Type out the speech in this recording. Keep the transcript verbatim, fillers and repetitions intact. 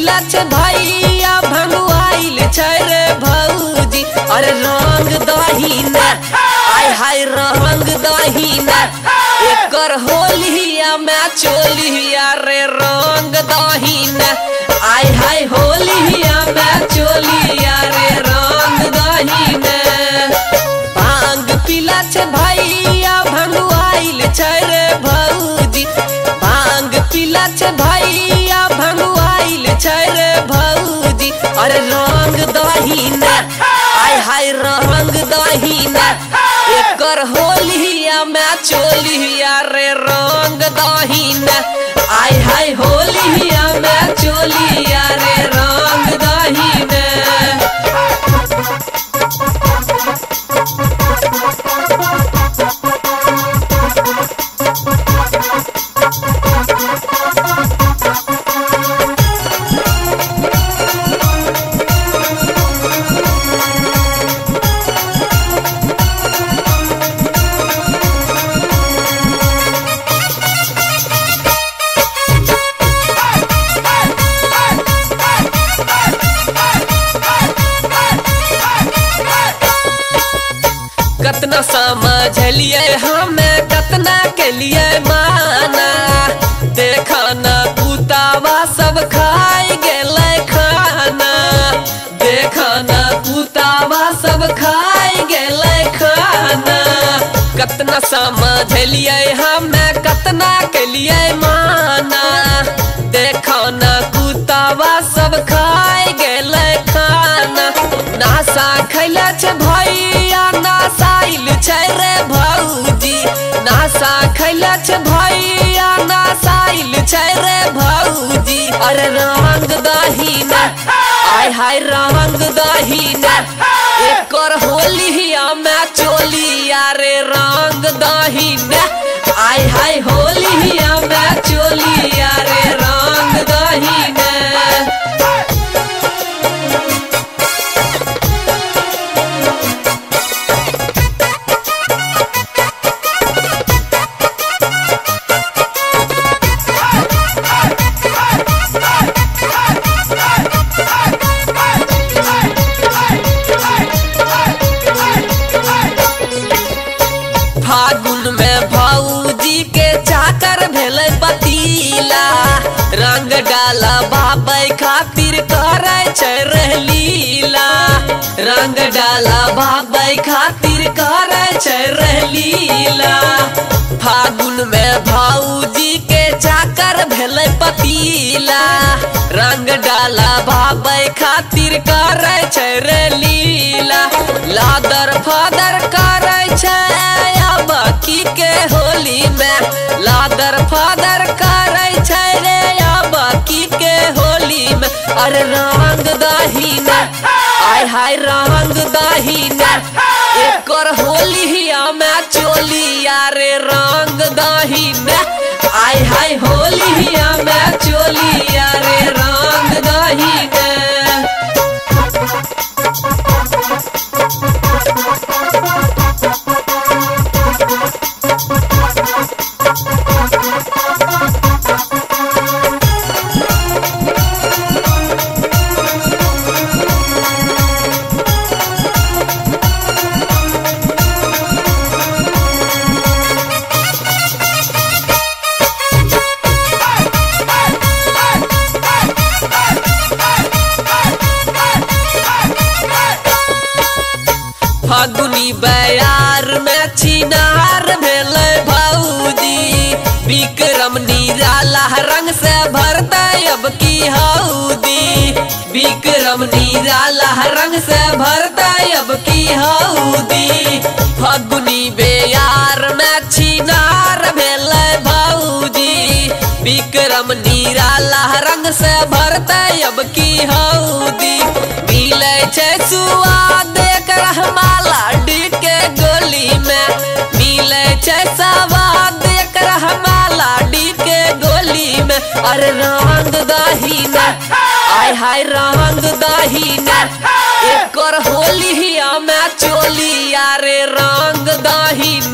पीला छे भैया भंगुआइल छै रे भौजी। अरे रंग दहीना आय हाय रंग दहीना एकर होलिया में चोलिया रे रंग दहीना आय हाय होलिया में चोलिया रे रंग दहीना। भांग पीला छे भैया भंगुआइल छै रे भौजी। भांग पीला छे भैया भंगुआइल छै रे भौजी। अरे रंग दहीना आय हाय रंग दहीना एकर होलिया में चोलिया रे रंग दहीना आय हाय होलिया में चोलिया रे रंग दहीना। कतना समझलिए हमें कतना के लिए माना। देखा न पुतावा सब खाई गेले खाना। देखा न पुतावा सब खाई गेले खाना। कतना समझलिए हमें कतना के लिए माना। देखा न पुतावा सब खाई गेले खाना। नासा खैले छे भैया नासाइल छै रे भौजी। नासा खैले छे भैया नासाइल छै रे भौजी। अरे रंग दहीना आय हाय रंग दहीना एकर होलिया में चोलिया रे रंग दहीना आय हाय होलिया में चोलिया रे रंग दहीना। फागुन में भौजी के चाकर भेले पतीला। रंग डाला बाबे खातिर करे छै रे लीला। रंग डाला बाबे खातिर करे छै रे लीला। फागुन में भौजी के चाकर भेले पतीला। रंग डाला बाबे खातिर करे छै रे लीला। लादर फादर करे छै बाकी के होली में। लादर फादर करे छै रे या बाकी के होली में। अरे रंग दहीना आय हाय रंग दहीना एकर होलिया में चोलिया रे रंग दहीना आय हाय होलिया में चोलिया रे रंग दहीना। फागुनी बयार में छिनार भेले भौजी। विक्रम निराला रंग से भरता अब की हौदी। विक्रम निराला रंग से भरता अब की हौदी। फागुनी बयार में छिनार भेले भौजी। विक्रम निराला रंग से भरता अब की हौदी। मिले छै सुआद एकर माला डी के गोली में। मिले छै स्वाद एकर माला डी के गोली में। अरे रंग दहीना आय हाय रंग दहीना एकर होलिया में चोलिया रे रंग दहीना।